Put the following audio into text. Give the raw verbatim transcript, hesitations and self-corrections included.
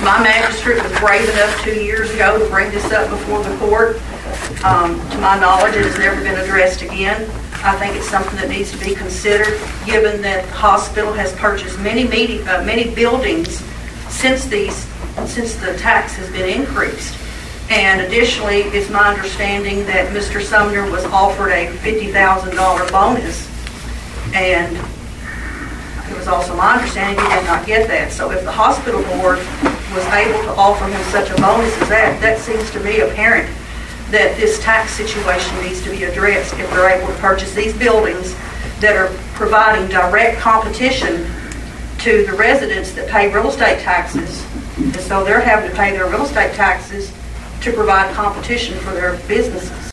My magistrate was brave enough two years ago to bring this up before the court. Um, to my knowledge, it has never been addressed again. I think it's something that needs to be considered, given that the hospital has purchased many meeting, uh, many buildings since these since the tax has been increased. And additionally, it's my understanding that Mister Sumner was offered a fifty thousand dollars bonus, and it was also my understanding he did not get that. So if the hospital board was able to offer him such a bonus as that, that seems to me apparent that this tax situation needs to be addressed if they're able to purchase these buildings that are providing direct competition to the residents that pay real estate taxes. And so they're having to pay their real estate taxes to provide competition for their businesses.